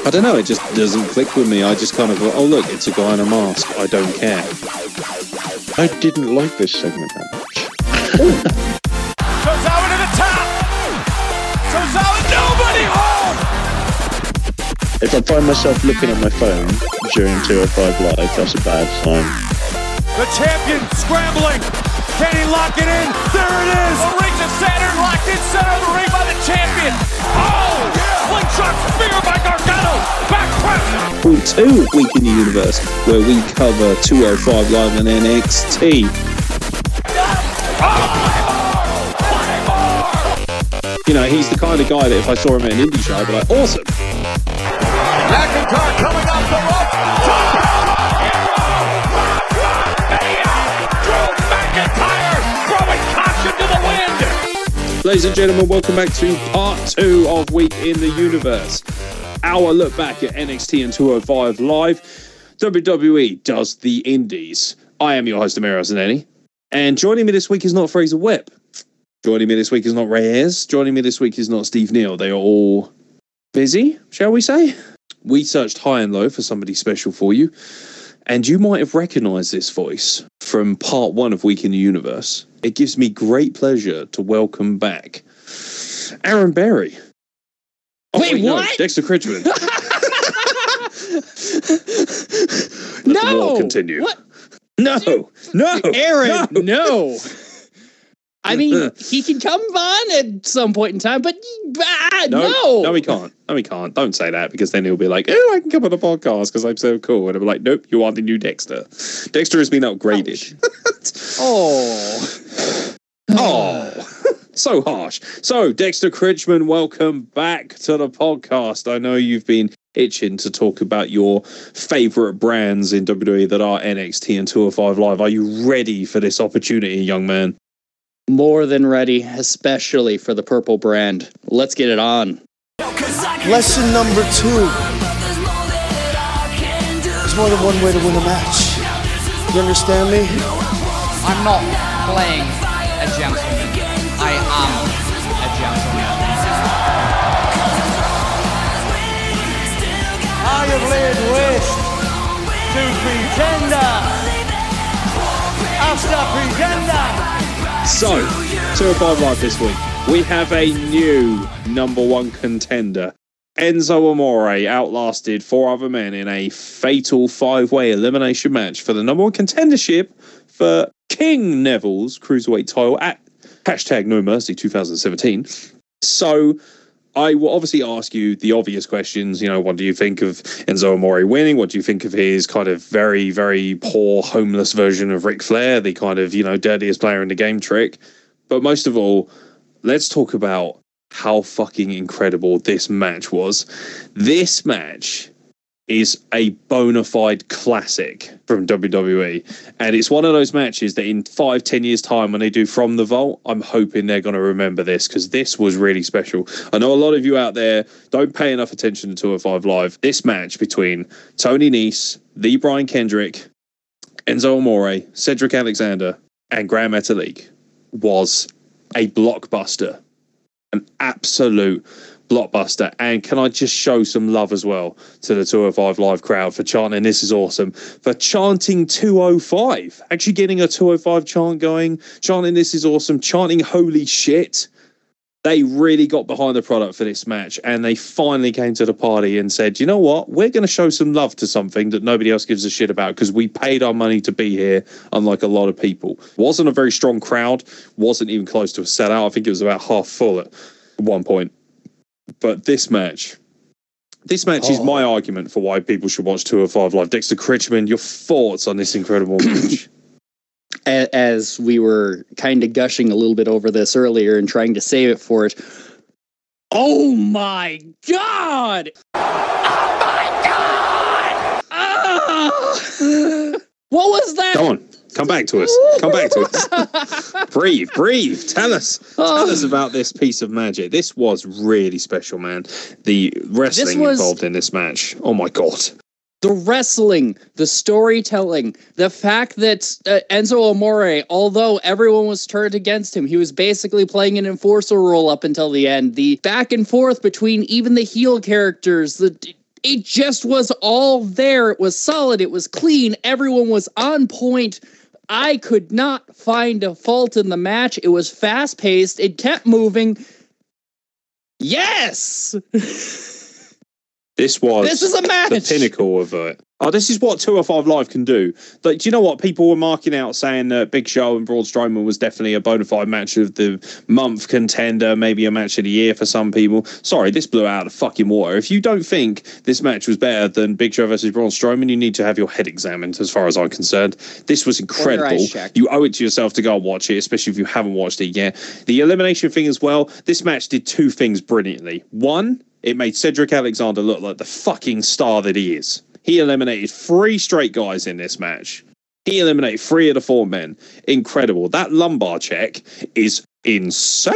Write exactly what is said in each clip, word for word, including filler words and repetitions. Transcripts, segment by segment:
I don't know, it just doesn't click with me. I just kind of go, oh look, it's a guy in a mask. I don't care. I didn't like this segment that much. Tozawa to the top! Tozawa, nobody home! If I find myself looking at my phone during two oh five Live, that's a bad sign. The champion scrambling! Can he lock it in? There it is! The ring to Saturn, locked in center of the ring by the champion! Oh! Yeah. Slingshot spear by Gargano! Back press! Point two of Week in the Universe, where we cover two oh five Live and N X T. You know, he's the kind of guy that if I saw him at an indie show, I'd be like, awesome! McIntyre coming off the rope! Drew McIntyre throwing caution to the wind! Ladies and gentlemen, welcome back to part two of Week in the Universe. Our look back at N X T and two oh five Live. W W E does the indies. I am your host, Amir Zanelli. And joining me this week is not Fraser Webb. Joining me this week is not Ray Ayres. Joining me this week is not Steve Neal. They are all busy, shall we say? We searched high and low for somebody special for you. And you might have recognised this voice from part one of Week in the Universe. It gives me great pleasure to welcome back Aaron Berry. Oh, wait, wait, what? No, Dexter Critchman. Let no. the war continue. What? No, no, Aaron, no. no. I mean, he can come on at some point in time, but ah, no, no. No, he can't. No, he can't. Don't say that, because then he'll be like, oh, I can come on the podcast because I'm so cool. And I'll be like, nope, you are the new Dexter. Dexter has been upgraded. Oh. Oh. So harsh. So, Dexter Critchman, welcome back to the podcast. I know you've been itching to talk about your favourite brands in W W E that are N X T and two oh five Live. Are you ready for this opportunity, young man? More than ready, especially for the purple brand. Let's get it on. Lesson number two. There's more than one way to win a match. You understand me? I'm not playing a gentleman. I am a gentleman. I have laid waste to Pretender after Pretender. So, two oh five Live this week, we have a new number one contender. Enzo Amore outlasted four other men in a fatal five-way elimination match for the number one contendership for King Neville's Cruiserweight title at hashtag No Mercy twenty seventeen. So, I will obviously ask you the obvious questions. You know, what do you think of Enzo Amore winning? What do you think of his kind of very, very poor, homeless version of Ric Flair, the kind of, you know, dirtiest player in the game trick? But most of all, let's talk about how fucking incredible this match was. This match is a bona fide classic from W W E. And it's one of those matches that in five, ten years' time, when they do From the Vault, I'm hoping they're going to remember this, because this was really special. I know a lot of you out there don't pay enough attention to two oh five Live. This match between Tony Nese, the Brian Kendrick, Enzo Amore, Cedric Alexander, and Gran Metalik was a blockbuster. An absolute blockbuster. And can I just show some love as well to the two oh five Live crowd for chanting "This is awesome," for chanting two oh five, actually getting a two oh five chant going, chanting "This is awesome," chanting "Holy shit." They really got behind the product for this match, and they finally came to the party and said, you know what, we're going to show some love to something that nobody else gives a shit about, because we paid our money to be here, unlike a lot of people. Wasn't a very strong crowd, wasn't even close to a sellout. I think it was about half full at one point. But this match, this match oh. is my argument for why people should watch two oh five Live. Dexter Critchman, your thoughts on this incredible match? As we were kind of gushing a little bit over this earlier and trying to save it for it. Oh my God! Oh my God! Ah! What was that? Come on. Come back to us. Come back to us. breathe, breathe. Tell us. Tell us about this piece of magic. This was really special, man. The wrestling was, involved in this match. Oh, my God. The wrestling, the storytelling, the fact that uh, Enzo Amore, although everyone was turned against him, he was basically playing an enforcer role up until the end. The back and forth between even the heel characters, the... It just was all there. It was solid. It was clean. Everyone was on point. I could not find a fault in the match. It was fast paced. It kept moving. Yes! This was This is a match. the pinnacle of it. Oh, this is what two oh five Live can do. Like, do you know what? People were marking out saying that Big Show and Braun Strowman was definitely a bona fide match of the month contender, maybe a match of the year for some people. Sorry, this blew out of fucking water. If you don't think this match was better than Big Show versus Braun Strowman, you need to have your head examined, as far as I'm concerned. This was incredible. You owe it to yourself to go and watch it, especially if you haven't watched it yet. The elimination thing as well, this match did two things brilliantly. One, it made Cedric Alexander look like the fucking star that he is. He eliminated three straight guys in this match. He eliminated three of the four men. Incredible. That lumbar check is insane.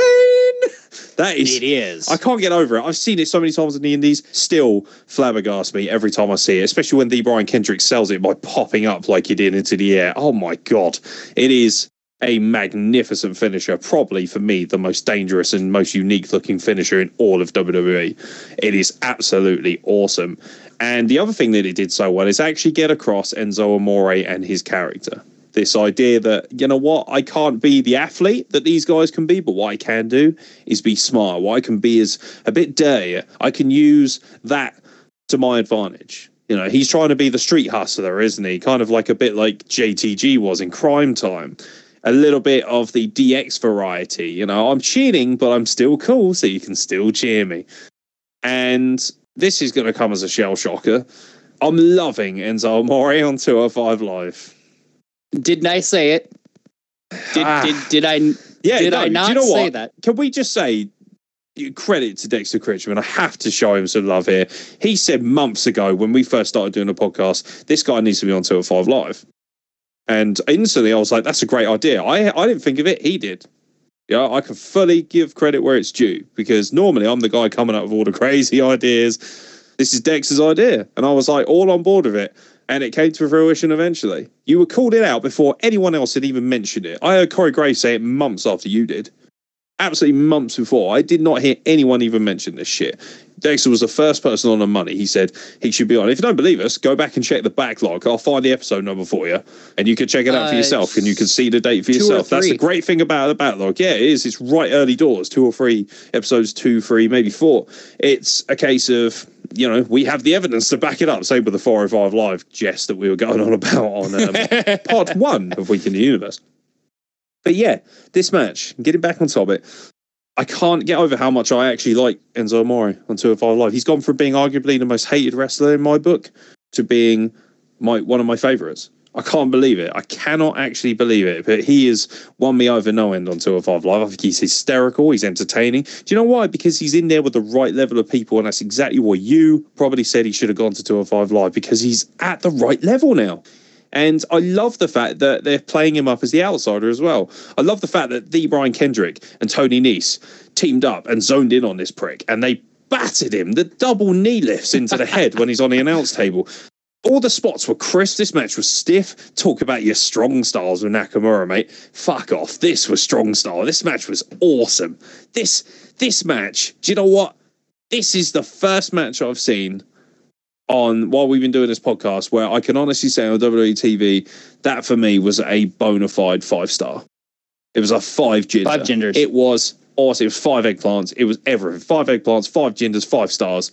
That is. It is. I can't get over it. I've seen it so many times in the indies. Still flabbergasts me every time I see it, especially when the Brian Kendrick sells it by popping up like he did into the air. Oh my God. It is a magnificent finisher, probably for me the most dangerous and most unique looking finisher in all of W W E. It is absolutely awesome. And the other thing that it did so well is actually get across Enzo Amore and his character. This idea that, you know what, I can't be the athlete that these guys can be, but what I can do is be smart. What I can be is a bit dirty. I can use that to my advantage. You know, he's trying to be the street hustler, isn't he? Kind of like a bit like J T G was in Crime Time. A little bit of the D X variety. You know, I'm cheating, but I'm still cool, so you can still cheer me. And this is going to come as a shell shocker. I'm loving Enzo Amore on two oh five Live. Didn't I say it? Did Ah. did, did I? Yeah, did no, I not do you know say what? that? Can we just say credit to Dexter Critchman? I have to show him some love here. He said months ago when we first started doing a podcast, this guy needs to be on two oh five Live. And instantly I was like, that's a great idea. I I didn't think of it. He did. Yeah, I can fully give credit where it's due, because normally I'm the guy coming up with all the crazy ideas. This is Dex's idea. And I was like, all on board with it. And it came to fruition eventually. You were called it out before anyone else had even mentioned it. I heard Corey Graves say it months after you did. Absolutely months before. I did not hear anyone even mention this shit. Dexter was the first person on the money. He said he should be on. If you don't believe us, go back and check the backlog. I'll find the episode number for you, and you can check it out uh, for yourself, and you can see the date for yourself. That's the great thing about the backlog. Yeah, it is. It's right early doors. Two or three episodes, two, three, maybe four. It's a case of, you know, we have the evidence to back it up. Same with the four oh five Live jest that we were going on about on um, part one of Week in the Universe. But yeah, this match, getting back on top of it, I can't get over how much I actually like Enzo Amore on two oh five Live. He's gone from being arguably the most hated wrestler in my book to being my one of my favourites. I can't believe it. I cannot actually believe it. But he has won me over no end on two oh five Live. I think he's hysterical. He's entertaining. Do you know why? Because he's in there with the right level of people, and that's exactly what you probably said he should have gone to two oh five Live, because he's at the right level now. And I love the fact that they're playing him up as the outsider as well. I love the fact that the Brian Kendrick and Tony Nese teamed up and zoned in on this prick, and they battered him. The double knee lifts into the head when he's on the announce table. All the spots were crisp. This match was stiff. Talk about your strong styles with Nakamura, mate. Fuck off. This was strong style. This match was awesome. This this match, do you know what? This is the first match I've seen on while we've been doing this podcast where I can honestly say on W W E T V that for me was a bona fide five star. It was a five ginger. Five gingers. It was awesome. It was five eggplants. It was everything. Five eggplants, five gingers, five stars.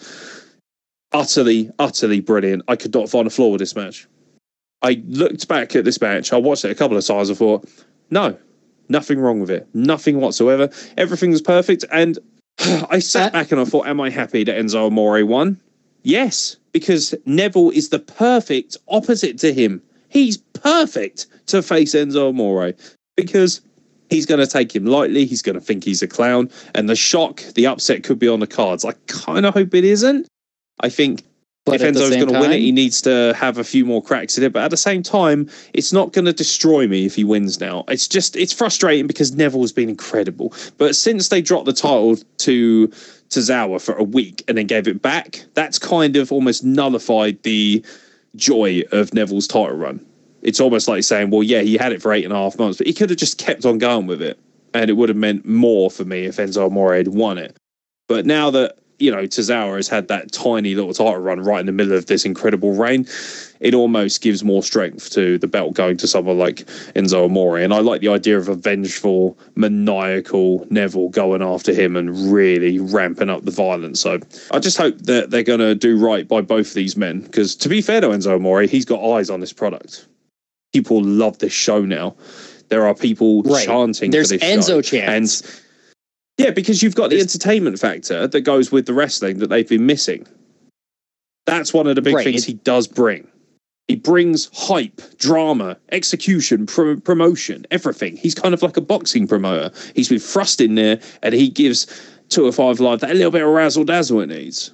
Utterly, utterly brilliant. I could not find a flaw with this match. I looked back at this match. I watched it a couple of times. I thought, no, nothing wrong with it. Nothing whatsoever. Everything was perfect. And I sat back and I thought, am I happy that Enzo Amore won? Yes, because Neville is the perfect opposite to him. He's perfect to face Enzo Amore because he's going to take him lightly. He's going to think he's a clown. And the shock, the upset could be on the cards. I kind of hope it isn't. I think but if Enzo's going to win it, he needs to have a few more cracks at it. But at the same time, it's not going to destroy me if he wins now. It's just, it's frustrating because Neville's been incredible. But since they dropped the title to Tozawa for a week and then gave it back, that's kind of almost nullified the joy of Neville's title run. It's almost like saying, well, yeah, he had it for eight and a half months, but he could have just kept on going with it. And it would have meant more for me if Enzo Amore had won it. But now that you know, Tozawa has had that tiny little title run right in the middle of this incredible reign. It almost gives more strength to the belt going to someone like Enzo Amore. And I like the idea of a vengeful, maniacal Neville going after him and really ramping up the violence. So I just hope that they're going to do right by both of these men. Because to be fair to Enzo Amore, he's got eyes on this product. People love this show now. There are people right. chanting There's for this Enzo show. chants. And yeah, because you've got the entertainment factor that goes with the wrestling that they've been missing. That's one of the big right. things it, he does bring. He brings hype, drama, execution, pro- promotion, everything. He's kind of like a boxing promoter. He's been thrust in there, and he gives two oh five Live that little bit of razzle-dazzle it needs.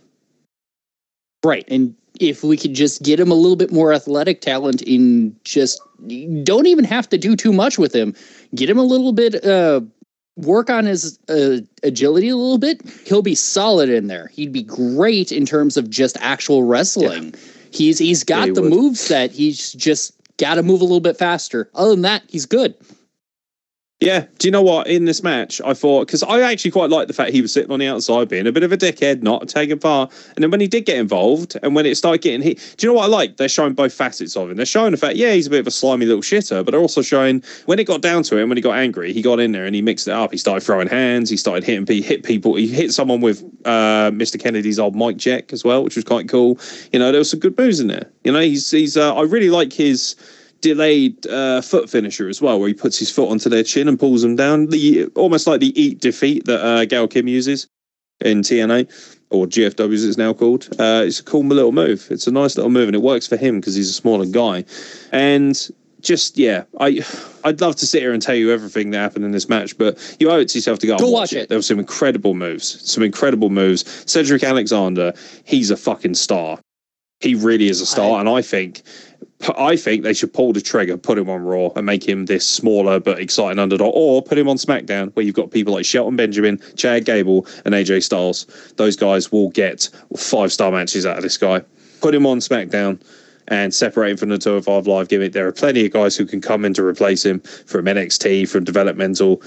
Right, and if we could just get him a little bit more athletic talent in just... Don't even have to do too much with him. Get him a little bit... Uh, work on his uh, agility a little bit. He'll be solid in there. He'd be great in terms of just actual wrestling. Yeah. He's he's got yeah, he the would. moves that he's just got to move a little bit faster. Other than that, he's good. Yeah. Do you know what? In this match, I thought, because I actually quite liked the fact he was sitting on the outside being a bit of a dickhead, not taking part. And then when he did get involved and when it started getting hit, do you know what I like? They're showing both facets of him. They're showing the fact, yeah, he's a bit of a slimy little shitter, but they're also showing when it got down to him, when he got angry, he got in there and he mixed it up. He started throwing hands. He started hitting people. He hit people. He hit someone with uh, Mister Kennedy's old mic jack as well, which was quite cool. You know, there was some good moves in there. You know, he's, he's, uh, I really like his delayed uh, foot finisher as well, where he puts his foot onto their chin and pulls them down. The almost like the eat defeat that uh, Gail Kim uses in T N A, or G F W as it's now called. Uh, it's a cool little move. It's a nice little move, and it works for him because he's a smaller guy. And just yeah, I I'd love to sit here and tell you everything that happened in this match, but you owe it to yourself to go, go and watch watch it. it. There were some incredible moves, some incredible moves. Cedric Alexander, he's a fucking star. He really is a star, I, and I think. I think they should pull the trigger, put him on Raw, and make him this smaller but exciting underdog, or put him on SmackDown, where you've got people like Shelton Benjamin, Chad Gable, and A J Styles. Those guys will get five-star matches out of this guy. Put him on SmackDown and separate him from the two oh five Live gimmick. There are plenty of guys who can come in to replace him from N X T, from developmental,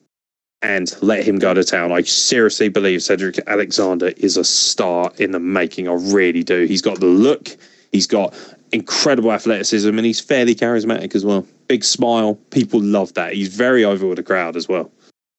and let him go to town. I seriously believe Cedric Alexander is a star in the making. I really do. He's got the look. He's got incredible athleticism, and he's fairly charismatic as well. Big smile. People love that. He's very over with the crowd as well.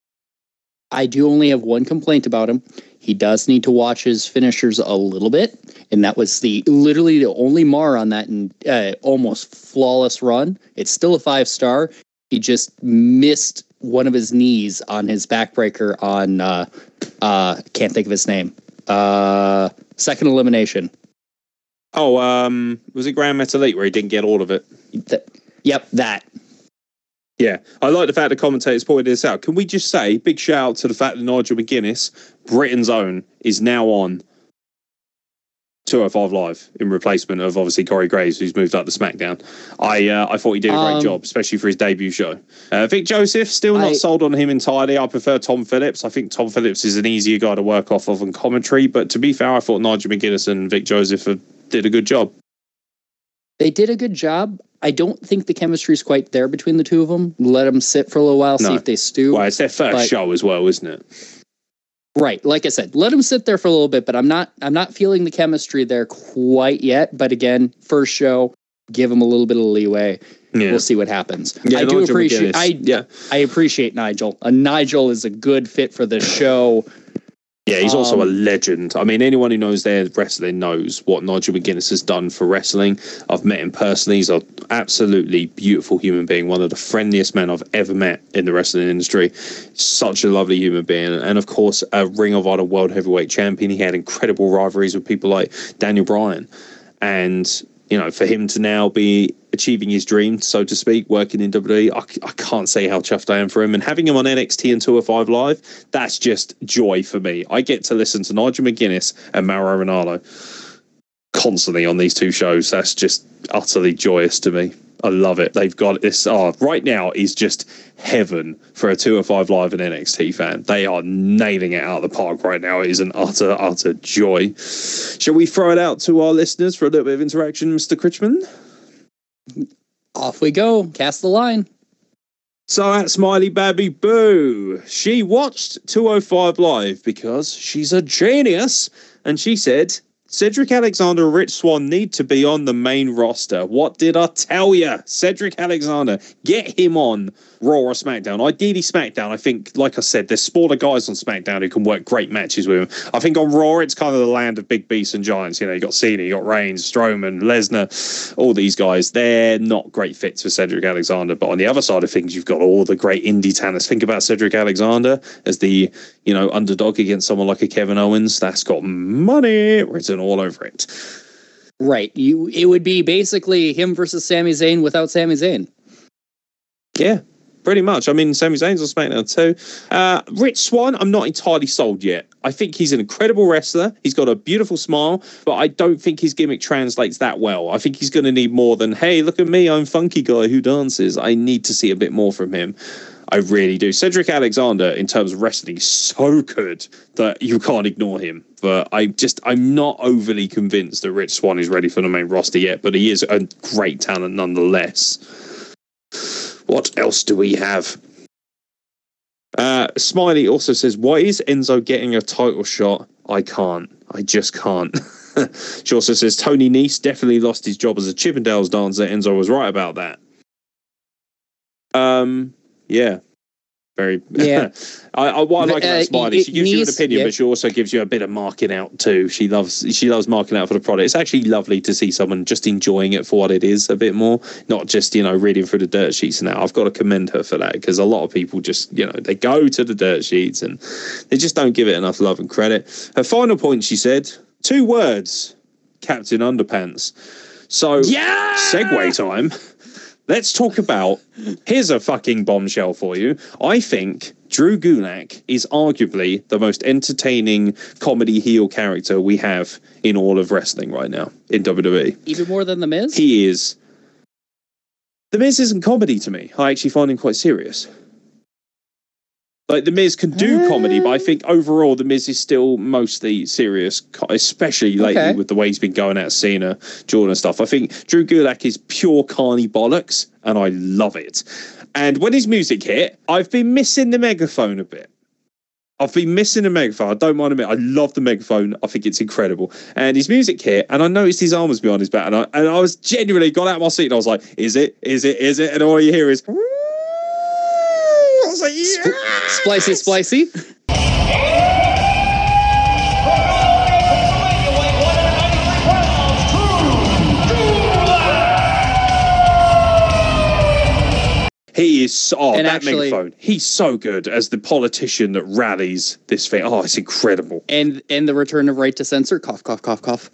I do only have one complaint about him. He does need to watch his finishers a little bit, and that was the literally the only mar on that and uh, almost flawless run. It's still a five star. He just missed one of his knees on his backbreaker on uh, uh, can't think of his name. Uh, second elimination. Oh, um, was it Grand Metalik where he didn't get all of it? Th- yep, that. Yeah, I like the fact the commentators pointed this out. Can we just say, big shout out to the fact that Nigel McGuinness, Britain's own, is now on two oh five Live in replacement of obviously Corey Graves, who's moved up to SmackDown. I uh, I thought he did a great um, job, especially for his debut show. Uh, Vic Joseph, still not I, sold on him entirely. I prefer Tom Phillips. I think Tom Phillips is an easier guy to work off of in commentary, but to be fair, I thought Nigel McGuinness and Vic Joseph have did a good job. They did a good job. I don't think the chemistry is quite there between the two of them. Let them sit for a little while, no. see if they stew. Well, it's their first but, show as well, isn't it? Right. Like I said, let them sit there for a little bit, but I'm not I'm not feeling the chemistry there quite yet. But again, first show, give them a little bit of leeway. Yeah. We'll see what happens. Yeah, I do Nigel appreciate McGuinness. I yeah. I appreciate Nigel. Uh, Nigel is a good fit for the show. Yeah, he's also um, a legend. I mean, anyone who knows their wrestling knows what Nigel McGuinness has done for wrestling. I've met him personally. He's an absolutely beautiful human being, one of the friendliest men I've ever met in the wrestling industry. Such a lovely human being. And, of course, a Ring of Honor World Heavyweight Champion. He had incredible rivalries with people like Daniel Bryan. And, you know, for him to now be achieving his dream, so to speak, working in W W E, I, I can't say how chuffed I am for him. And having him on N X T and two oh five Live, that's just joy for me. I get to listen to Nigel McGuinness and Mauro Ranallo constantly on these two shows. That's just utterly joyous to me. I love it. They've got this. Oh, right now is just heaven for a two oh five Live and N X T fan. They are nailing it out of the park right now. It is an utter, utter joy. Shall we throw it out to our listeners for a little bit of interaction, Mister Critchman? Off we go. Cast the line. So at Smiley Babby Boo, she watched two oh five Live because she's a genius, and she said, Cedric Alexander and Rich Swann need to be on the main roster. What did I tell you? Cedric Alexander, get him on Raw or SmackDown. Ideally SmackDown. I think, like I said, there's smaller guys on SmackDown who can work great matches with him. I think on Raw, it's kind of the land of big beasts and giants. You know, you got Cena, you got Reigns, Strowman, Lesnar, all these guys. They're not great fits for Cedric Alexander. But on the other side of things, you've got all the great indie talents. Think about Cedric Alexander as the, you know, underdog against someone like a Kevin Owens. That's got money written all over it. Right. You. It would be basically him versus Sami Zayn without Sami Zayn. Yeah. Pretty much. I mean, Sami Zayn's on SmackDown too. Uh, Rich Swann, I'm not entirely sold yet. I think he's an incredible wrestler. He's got a beautiful smile, but I don't think his gimmick translates that well. I think he's going to need more than, hey, look at me, I'm funky guy who dances. I need to see a bit more from him. I really do. Cedric Alexander, in terms of wrestling, is so good that you can't ignore him. But I just, I'm not overly convinced that Rich Swann is ready for the main roster yet, but he is a great talent nonetheless. What else do we have? Uh, Smiley also says, why is Enzo getting a title shot? I can't. I just can't. She also says, Tony Nese definitely lost his job as a Chippendales dancer. Enzo was right about that. Um, yeah. Very, yeah. I, I, what I like about Uh, Smiley, she gives you an Nese- opinion, yeah. but she also gives you a bit of marking out too. She loves, she loves marking out for the product. It's actually lovely to see someone just enjoying it for what it is a bit more, not just, you know, reading through the dirt sheets. Now I've got to commend her for that, because a lot of people just, you know, they go to the dirt sheets and they just don't give it enough love and credit. Her final point, she said, two words: Captain Underpants. So, Yeah! segue time. Let's talk about, here's a fucking bombshell for you. I think Drew Gulak is arguably the most entertaining comedy heel character we have in all of wrestling right now in W W E. Even more than The Miz? He is. The Miz isn't comedy to me. I actually find him quite serious. Like, The Miz can do comedy, but I think overall The Miz is still mostly serious, co- especially lately Okay. with the way he's been going at Cena, Jordan and stuff. I think Drew Gulak is pure carny bollocks, and I love it. And when his music hit, I've been missing the megaphone a bit. I've been missing the megaphone. I don't mind admitting, I love the megaphone. I think it's incredible. And his music hit, and I noticed his arm was behind his back, and I, and I was genuinely got out of my seat, and I was like, is it? Is it? Is it? And all you hear is... I was like, yeah! Splicey, splicey. He is so, oh, And that actually- megaphone. He's so good as the politician that rallies this thing. Oh, it's incredible. And and the return of right to censor. Cough, cough, cough, cough.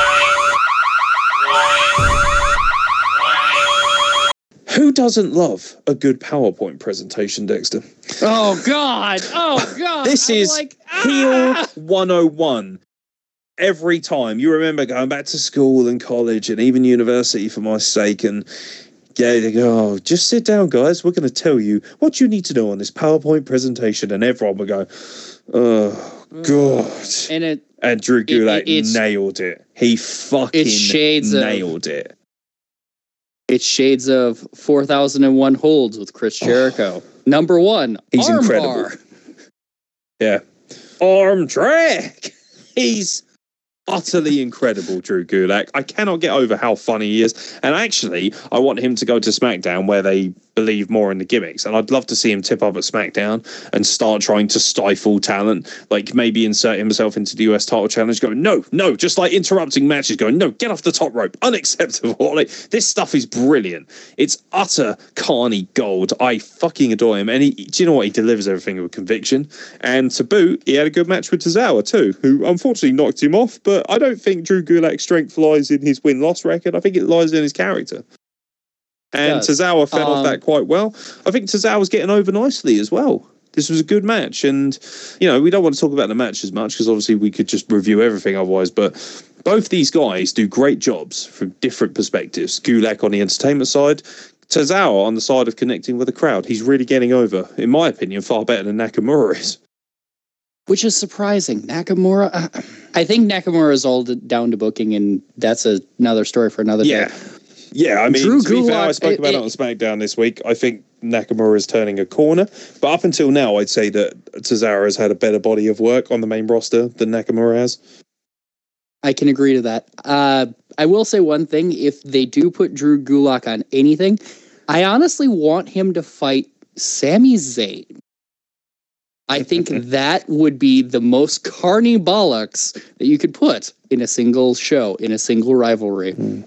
Who doesn't love a good PowerPoint presentation, Dexter? Oh, God. Oh, God. This I'm is like, Heel ah! one oh one. Every time. You remember going back to school and college and even university for my sake, and yeah, they go, oh, just sit down, guys. We're going to tell you what you need to know on this PowerPoint presentation. And everyone would go, oh, God. And it And Drew Gulak it- it's- nailed it. He fucking It's shades of- nailed it. it's shades of four thousand one holds with Chris Jericho. Number one, He's arm incredible. bar. Yeah. Arm drag. He's utterly incredible, Drew Gulak. I cannot get over how funny he is. And actually, I want him to go to SmackDown where they believe more in the gimmicks. And I'd love to see him tip up at SmackDown and start trying to stifle talent. Like maybe insert himself into the U S title challenge, going, no, no, just like interrupting matches, going, no, get off the top rope. Unacceptable. Like, this stuff is brilliant. It's utter carny gold. I fucking adore him. And he, do you know what? He delivers everything with conviction. And to boot, he had a good match with Tozawa too, who unfortunately knocked him off. But I don't think Drew Gulak's strength lies in his win-loss record. I think it lies in his character. And Does. Tozawa fed off Um, that quite well. I think Tozawa's getting over nicely as well. This was a good match. And, you know, we don't want to talk about the match as much because obviously we could just review everything otherwise. But both these guys do great jobs from different perspectives. Gulak on the entertainment side, Tozawa on the side of connecting with the crowd. He's really getting over, in my opinion, far better than Nakamura is. Which is surprising. Nakamura, uh, I think Nakamura is all d- down to booking, and that's a, another story for another Yeah. day. Yeah, I mean, Drew to be fair, I Gulak, spoke it- about it, it- on SmackDown this week. I think Nakamura is turning a corner, but up until now, I'd say that Cesaro has had a better body of work on the main roster than Nakamura has. I can agree to that. Uh, I will say one thing: if they do put Drew Gulak on anything, I honestly want him to fight Sami Zayn. I think that would be the most carny bollocks that you could put in a single show, in a single rivalry. Mm.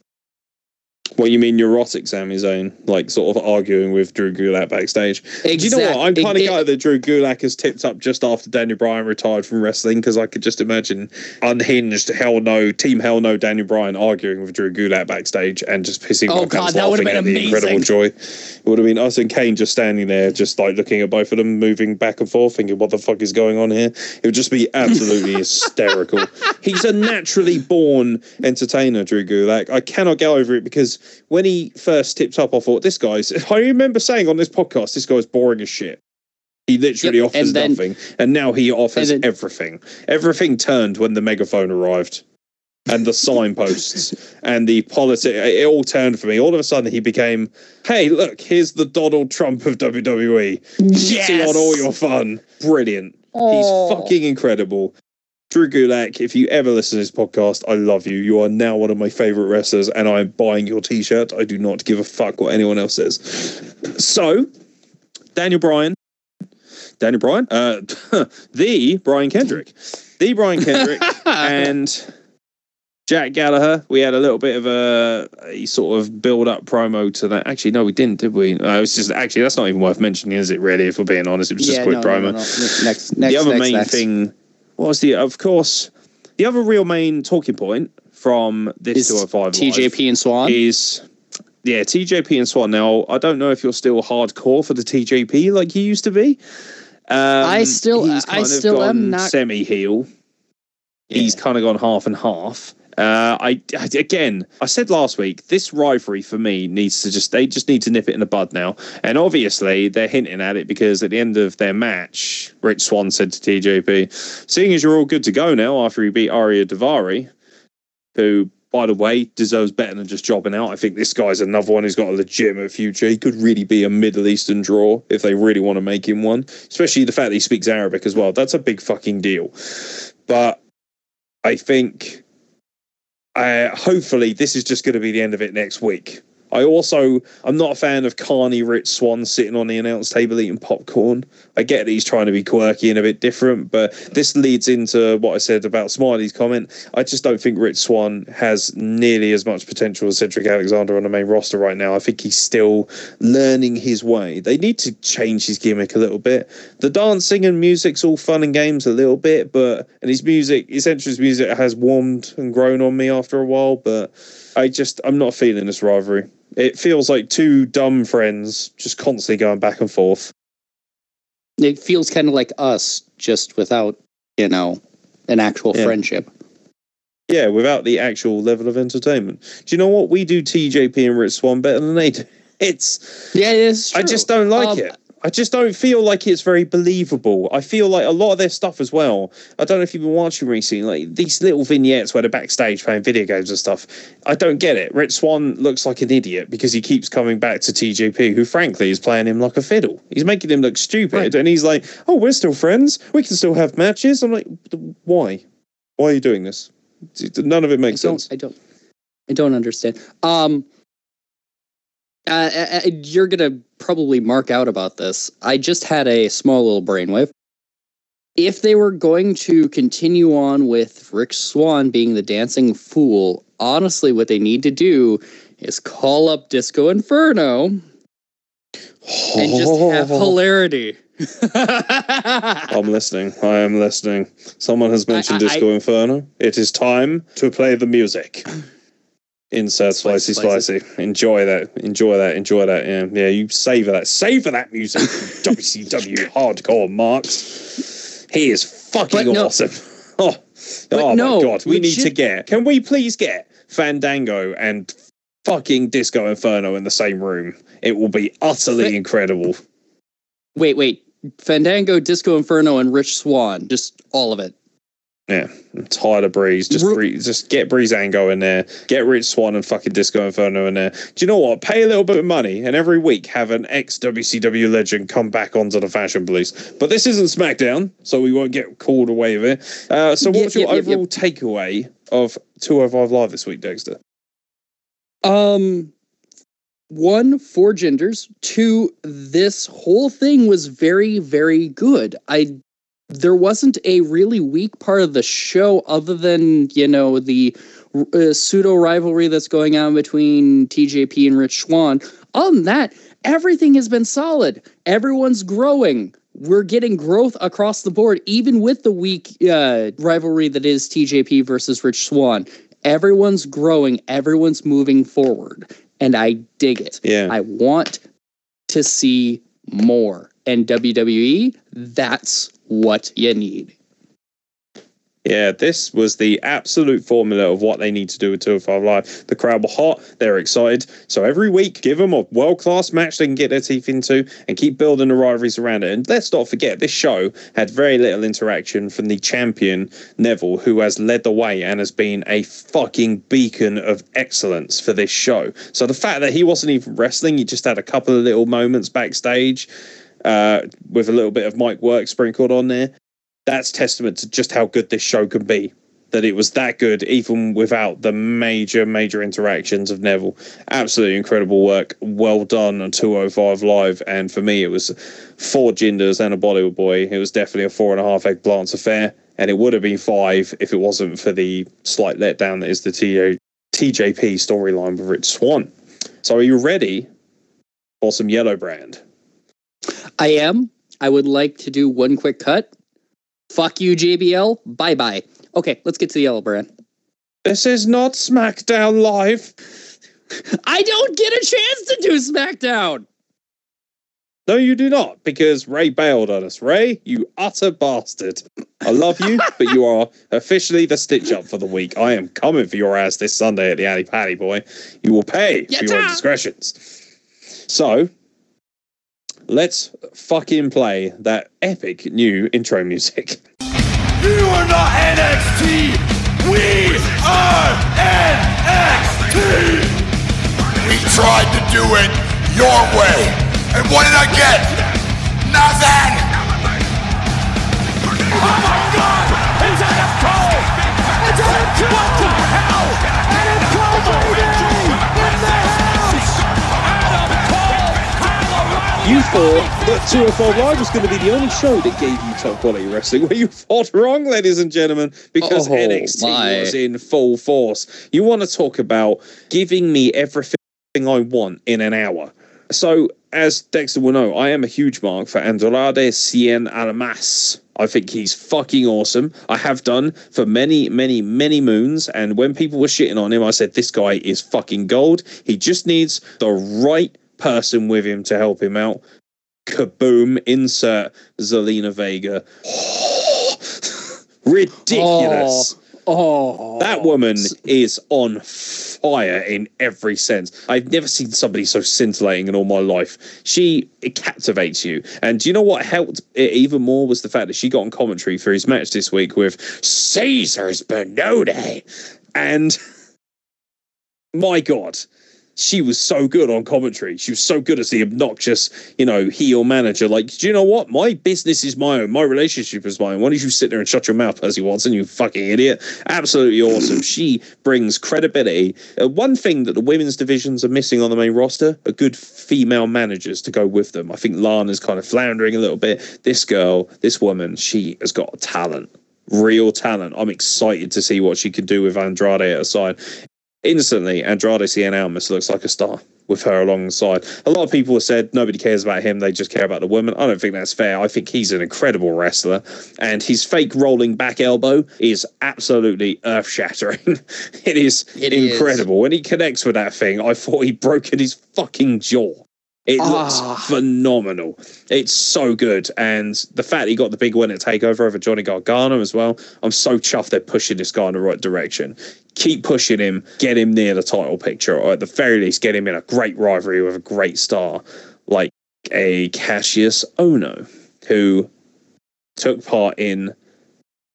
What, you mean neurotic Sami Zayn? Like, sort of arguing with Drew Gulak backstage? Exactly. Do you know what? I'm kind of It- gutted that Drew Gulak has tipped up just after Daniel Bryan retired from wrestling, because I could just imagine unhinged Hell No, Team Hell No Daniel Bryan arguing with Drew Gulak backstage and just pissing Oh, my pants God, that would've laughing been at the amazing. incredible joy. It would have been us and Kane just standing there, just like looking at both of them, moving back and forth, thinking, what the fuck is going on here? It would just be absolutely hysterical. He's a naturally born entertainer, Drew Gulak. I cannot get over it, because when he first tipped up, I thought, this guy's, I remember saying on this podcast, this guy's boring as shit. He literally Yep, offers and then- nothing, and now he offers and then- everything. Everything turned when the megaphone arrived, and the signposts, and the politics. It all turned for me. All of a sudden, he became, hey, look, here's the Donald Trump of W W E. Shitting Yes! on all your fun. Brilliant. Oh. He's fucking incredible. Drew Gulak, if you ever listen to this podcast, I love you. You are now one of my favorite wrestlers, and I'm buying your t-shirt. I do not give a fuck what anyone else says. So, Daniel Bryan, Daniel Bryan, uh, the Brian Kendrick, the Brian Kendrick, and Jack Gallagher. We had a little bit of a, a sort of build-up promo to that. Actually, no, we didn't, did we? Uh, it was just actually that's not even worth mentioning, is it? Really, if we're being honest, it was just Yeah, a quick no, promo. no, no, no. Next, next, the other next, main next. thing was the, of course, the other real main talking point from this Is two oh five T J P Live and Swan? is, yeah, T J P and Swan. Now, I don't know if you're still hardcore for the T J P like you used to be. Um, I still- he's I kind of still am gone not- semi-heel. He's kind of gone half and half. Uh, I, I again, I said last week, this rivalry for me needs to just, they just need to nip it in the bud now. And obviously they're hinting at it, because at the end of their match, Rich Swann said to T J P, seeing as you're all good to go now after he beat Arya Daivari, who, by the way, deserves better than just jobbing out. I think this guy's another one who's got a legitimate future. He could really be a Middle Eastern draw if they really want to make him one, especially the fact that he speaks Arabic as well. That's a big fucking deal. But I think, uh, hopefully, this is just going to be the end of it next week. I also, I'm not a fan of Carney Rich Swann sitting on the announce table eating popcorn. I get that he's trying to be quirky and a bit different, but this leads into what I said about Smiley's comment. I just don't think Rich Swann has nearly as much potential as Cedric Alexander on the main roster right now. I think he's still learning his way. They need to change his gimmick a little bit. The dancing and music's all fun and games a little bit, but, and his music, his entrance music has warmed and grown on me after a while, but I just, I'm not feeling this rivalry. It feels like two dumb friends just constantly going back and forth. It feels kind of like us, just without, you know, an actual Yeah. friendship. Yeah, without the actual level of entertainment. Do you know what? We do T J P and Rich Swann better than they do. It's, Yeah, it is true. I just don't like Um, it. I just don't feel like it's very believable. I feel like a lot of their stuff as well. I don't know if you've been watching recently, like these little vignettes where they're backstage playing video games and stuff. I don't get it. Rich Swann looks like an idiot because he keeps coming back to T J P, who frankly is playing him like a fiddle. He's making him look stupid, Right. and he's like, "Oh, we're still friends. We can still have matches." I'm like, "Why? Why are you doing this? None of it I makes don't, sense." I don't, I don't understand. Um, uh, uh, you're gonna probably mark out about this. I just had a small little brainwave. If they were going to continue on with Rich Swann being the dancing fool, honestly, what they need to do is call up Disco Inferno and just have hilarity. I'm listening. I am listening. Someone has mentioned I- I- Disco Inferno. It is time to play the music. Insert spicy, Spicy, spicy. Enjoy that. Enjoy that. Enjoy that. Yeah, yeah. You savor that. Savor that music. W C W hardcore marks. He is fucking But no- awesome. Oh, oh no, my god. We need to legit- get. Can we please get Fandango and fucking Disco Inferno in the same room? It will be utterly Fa- incredible. Wait, wait. Fandango, Disco Inferno, and Rich Swann. Just all of it. Yeah, I'm tired of Breeze. Just Ru- Breeze, just get Breezango in there. Get Rich Swann and fucking Disco Inferno in there. Do you know what? Pay a little bit of money and every week have an ex-W C W legend come back onto the Fashion Police. But this isn't SmackDown, so we won't get called away with it. Uh, so Yep, what's your yep, yep, overall takeaway of two oh five Live this week, Dexter? Um, one, four genders. Two, this whole thing was very, very good. I there wasn't a really weak part of the show other than, you know, the uh, pseudo rivalry that's going on between T J P and Rich Swann. Other than that, everything has been solid. Everyone's growing. We're getting growth across the board, even with the weak uh, rivalry that is T J P versus Rich Swann. Everyone's growing. Everyone's moving forward. And I dig it. Yeah. I want to see more. And W W E, that's what you need. Yeah, this was the absolute formula of what they need to do with two oh five Live. The crowd were hot, they're excited. So every week, give them a world-class match they can get their teeth into and keep building the rivalries around it. And let's not forget, this show had very little interaction from the champion, Neville, who has led the way and has been a fucking beacon of excellence for this show. So the fact that he wasn't even wrestling, he just had a couple of little moments backstage uh, with a little bit of mic work sprinkled on there. That's testament to just how good this show can be. That it was that good, even without the major, major interactions of Neville. Absolutely incredible work. Well done on two oh five Live. And for me, it was four gingers and a Bollywood boy. It was definitely a four and a half eggplants affair. And it would have been five if it wasn't for the slight letdown that is the T J P storyline with Rich Swann. So are you ready for some Yellow Brand? I am. I would like to do one quick cut. Fuck you, J B L. Bye-bye. Okay, let's get to the Yellow Brand. This is not SmackDown Live. I don't get a chance to do SmackDown. No, you do not, because Ray bailed on us. Ray, you utter bastard. I love you, but you are officially the stitch-up for the week. I am coming for your ass this Sunday at the Alley Patty, boy. You will pay for your indiscretions. So, let's fucking play that epic new intro music. You are not N X T. We are N X T. We tried to do it your way. And what did I get? Nothing. Oh my God! It's Adam Cole. It's Adam Cole. What the hell? Adam Cole, baby, in the house. Adam Cole. Kyle O'Reilly. You thought that two oh five Live was going to be the only show that gave you top quality wrestling. Well, you thought wrong, ladies and gentlemen, because Oh, N X T my. was in full force. You want to talk about giving me everything I want in an hour. So, as Dexter will know, I am a huge mark for Andrade Cien Almas. I think he's fucking awesome. I have done for many, many, many moons. And when people were shitting on him, I said, this guy is fucking gold. He just needs the right person with him to help him out. Kaboom, insert Zelina Vega. Ridiculous. Oh, oh. That woman is on fire in every sense. I've never seen somebody so scintillating in all my life. She it captivates you. And do you know what helped it even more was the fact that she got on commentary for his match this week with Caesar's Benode. And my God, she was so good on commentary. She was so good as the obnoxious, you know, heel manager. Like, do you know what? My business is my own. My relationship is mine. Why don't you sit there and shut your mouth, Percy Watson, you fucking idiot? Absolutely awesome. She brings credibility. Uh, one thing that the women's divisions are missing on the main roster are good female managers to go with them. I think Lana's kind of floundering a little bit. This girl, this woman, she has got talent. Real talent. I'm excited to see what she can do with Andrade at her side. Instantly, Andrade Cien Almas looks like a star with her alongside. A lot of people have said nobody cares about him, they just care about the woman. I don't think that's fair. I think he's an incredible wrestler, and his fake rolling back elbow is absolutely earth-shattering. It is It incredible. When he connects with that thing, I thought he'd broken his fucking jaw. It looks Ah. phenomenal. It's so good. And the fact he got the big win at TakeOver over Johnny Gargano as well, I'm so chuffed they're pushing this guy in the right direction. Keep pushing him, get him near the title picture, or at the very least, get him in a great rivalry with a great star like a Cassius Ohno, who took part in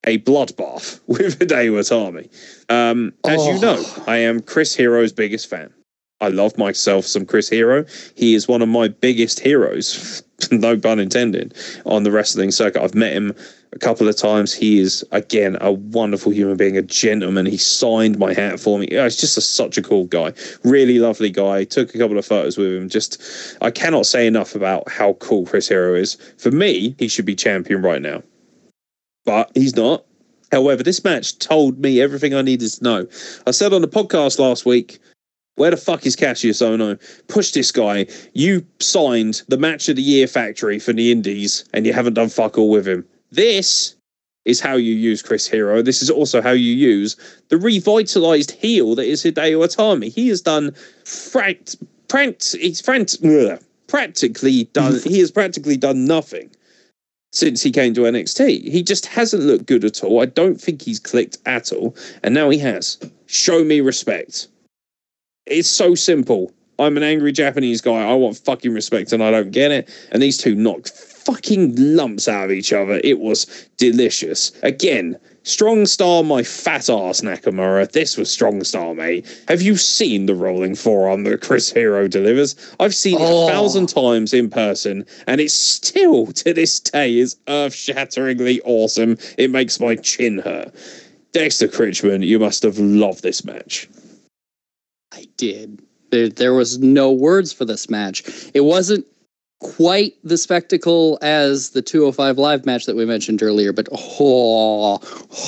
a bloodbath with Hideo Itami. Um, as Oh. you know, I am Chris Hero's biggest fan. I love myself some Chris Hero. He is one of my biggest heroes, no pun intended, on the wrestling circuit. I've met him a couple of times. He is, again, a wonderful human being, a gentleman. He signed my hat for me. Yeah, he's just a, such a cool guy. Really lovely guy. Took a couple of photos with him. Just, I cannot say enough about how cool Chris Hero is. For me, he should be champion right now. But he's not. However, this match told me everything I needed to know. I said on the podcast last week, where the fuck is Cassius Ohno? Push this guy. You signed the Match of the Year factory for the Indies, and you haven't done fuck all with him. This is how you use Chris Hero. This is also how you use the revitalized heel that is Hideo Itami. He has done fract, prant, he's frant, ugh, practically done. He has practically done nothing since he came to N X T. He just hasn't looked good at all. I don't think he's clicked at all, and now he has. Show me respect. It's so simple. I'm an angry Japanese guy. I want fucking respect and I don't get it. And these two knocked fucking lumps out of each other. It was delicious. Again, strong style my fat ass, Nakamura. This was strong style, mate. Have you seen the rolling forearm that Chris Hero delivers? I've seen it Oh. a thousand times in person and it still to this day is earth-shatteringly awesome. It makes my chin hurt. Dexter Critchman, you must have loved this match. I did. There, there was no words for this match. It wasn't quite the spectacle as the two oh five Live match that we mentioned earlier, but oh,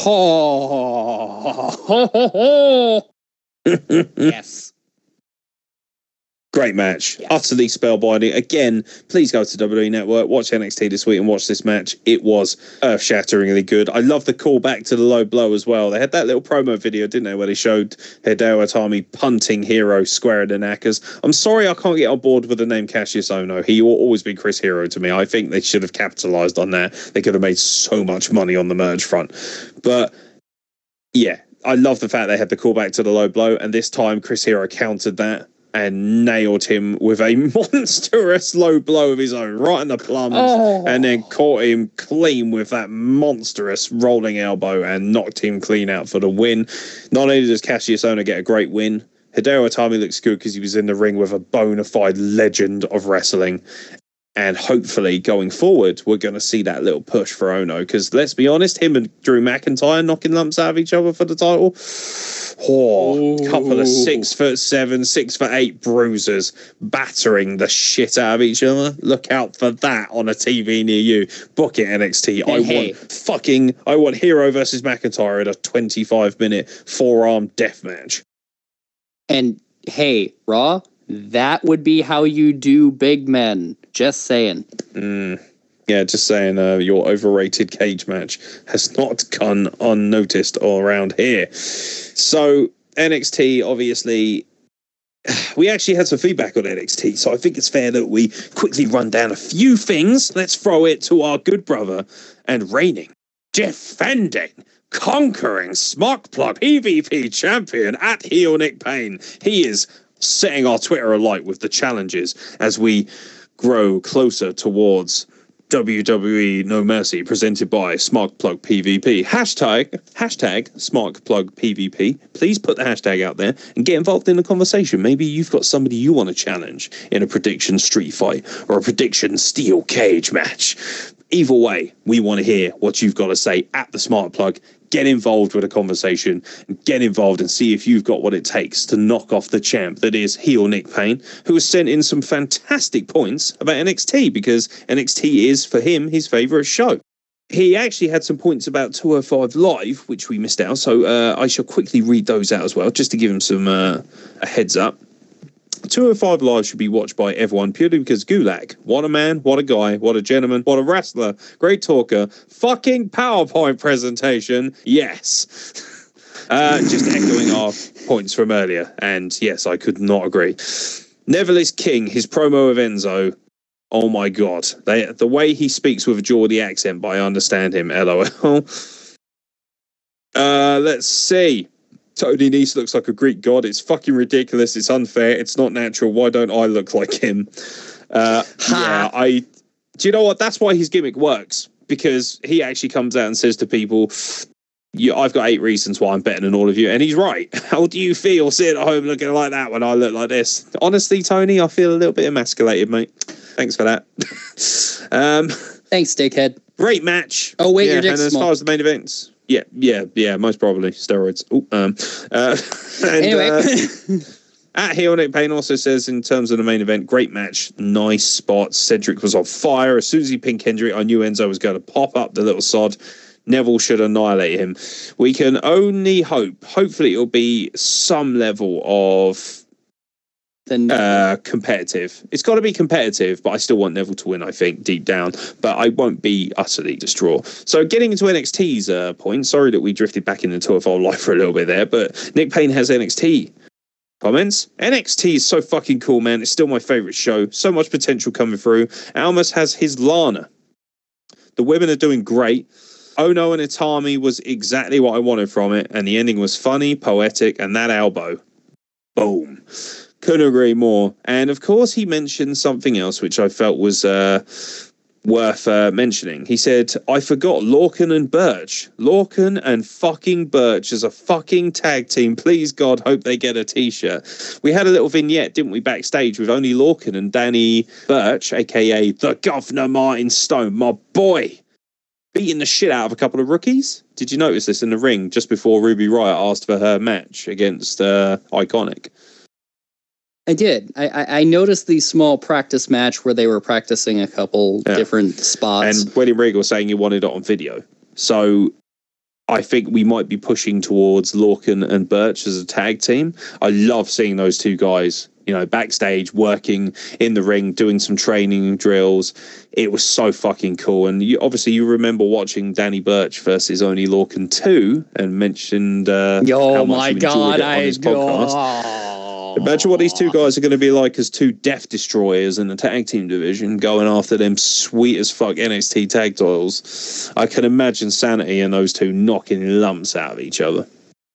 oh, yes. Great match. Yes. Utterly spellbinding. Again, please go to W W E Network, watch N X T this week and watch this match. It was earth-shatteringly good. I love the callback to the low blow as well. They had that little promo video, didn't they, where they showed Hideo Itami punting Hero square in the knackers. I'm sorry I can't get on board with the name Cassius Ohno. He will always be Chris Hero to me. I think they should have capitalized on that. They could have made so much money on the merge front. But, yeah, I love the fact they had the callback to the low blow, and this time Chris Hero countered that and nailed him with a monstrous low blow of his own, right in the plums, Oh. and then caught him clean with that monstrous rolling elbow and knocked him clean out for the win. Not only does Cassius Ohno get a great win, Hideo Itami looks good because he was in the ring with a bona fide legend of wrestling. And hopefully, going forward, we're going to see that little push for Ohno. Because let's be honest, him and Drew McIntyre knocking lumps out of each other for the title. Oh, a couple of six foot seven, six foot eight bruisers battering the shit out of each other. Look out for that on a T V near you. Book it, N X T. I hey. want fucking, I want Hero versus McIntyre in a twenty-five minute four-arm death match. And hey, Raw, that would be how you do big men. Just saying. Mm. Yeah, just saying, uh, your overrated cage match has not gone unnoticed all around here. So, N X T, obviously, we actually had some feedback on N X T, so I think it's fair that we quickly run down a few things. Let's throw it to our good brother and reigning, defending, conquering Smarkplug P V P champion at heel Nick Payne. He is setting our Twitter alight with the challenges as we grow closer towards W W E No Mercy, presented by Smarkplug P V P. Hashtag, hashtag Smarkplug P V P. Please put the hashtag out there and get involved in the conversation. Maybe you've got somebody you want to challenge in a prediction street fight or a prediction steel cage match. Either way, we want to hear what you've got to say at the Smarkplug. Get involved with a conversation and get involved and see if you've got what it takes to knock off the champ that is heel Nick Payne, who has sent in some fantastic points about N X T because N X T is, for him, his favourite show. He actually had some points about two oh five Live, which we missed out, so uh, I shall quickly read those out as well, just to give him some uh, a heads up. two oh five Live should be watched by everyone purely because Gulak, what a man, what a guy, what a gentleman, what a wrestler, great talker, fucking PowerPoint presentation, yes. uh, just echoing our points from earlier, and yes, I could not agree. Neville is king, his promo of Enzo, oh my god, they, the way he speaks with a Geordie accent, but I understand him, lol. uh, let's see. Tony Nese looks like a Greek god. It's fucking ridiculous. It's unfair. It's not natural. Why don't I look like him? Uh, yeah, I. Do you know what? That's why his gimmick works, because he actually comes out and says to people, You, I've got eight reasons why I'm better than all of you, and he's right. How do you feel sitting at home looking like that when I look like this? Honestly, Tony, I feel a little bit emasculated, mate. Thanks for that. um, Thanks, dickhead. Great match. Oh, wait, yeah, your dick's and as small. far as the main events, yeah, yeah, yeah, most probably steroids. Ooh, um, uh, and, Anyway. uh, at Heel, Nick Payne also says, in terms of the main event, great match, nice spots. Cedric was on fire. As soon as he pinned Kendrick, I knew Enzo was going to pop up the little sod. Neville should annihilate him. We can only hope. Hopefully, it'll be some level of Then uh, competitive. It's got to be competitive, but I still want Neville to win, I think, deep down. But I won't be utterly distraught. So getting into N X T's uh, point, sorry that we drifted back into two F L Live for a little bit there, but Nick Payne has N X T. Comments? N X T is so fucking cool, man. It's still my favourite show. So much potential coming through. Almas has his Lana. The women are doing great. Ono and Itami was exactly what I wanted from it, and the ending was funny, poetic, and that elbow. Boom. Couldn't agree more. And of course, he mentioned something else which I felt was uh, worth uh, mentioning. He said, I forgot Lorcan and Birch. Lorcan and fucking Birch as a fucking tag team. Please, God, hope they get a t-shirt. We had a little vignette, didn't we, backstage with only Lorcan and Danny Birch, a k a the Governor Martin Stone, my boy, beating the shit out of a couple of rookies. Did you notice this in the ring just before Ruby Riott asked for her match against uh, Iconic? I did. I, I, I noticed the small practice match where they were practicing a couple Yeah. different spots. And William Regal was saying he wanted it on video. So I think we might be pushing towards Lorcan and Birch as a tag team. I love seeing those two guys, you know, backstage, working in the ring, doing some training drills. It was so fucking cool. And you, obviously you remember watching Danny Birch versus Only Lorcan two and mentioned uh, Yo, how much my you enjoyed God, it on I his podcast. oh. Imagine what these two guys are going to be like as two Death Destroyers in the tag team division, going after them sweet as fuck N X T tag titles. I can imagine Sanity and those two knocking lumps out of each other.